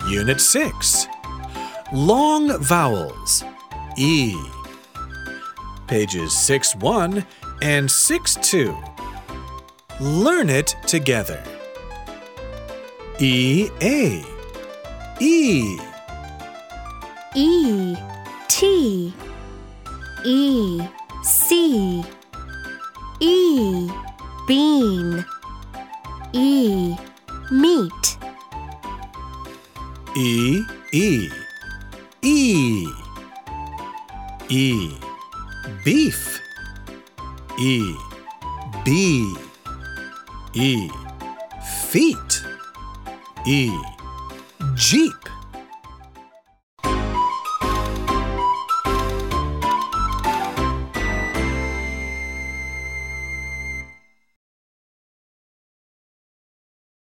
Unit 6. Long vowels. E. Pages 6-1 and 6-2. Learn it together. E-A. E. E-T. E-C. E-bean. E-meat. E-E. E. E. Beef. E. Bee. E. Feet. E. Jeep.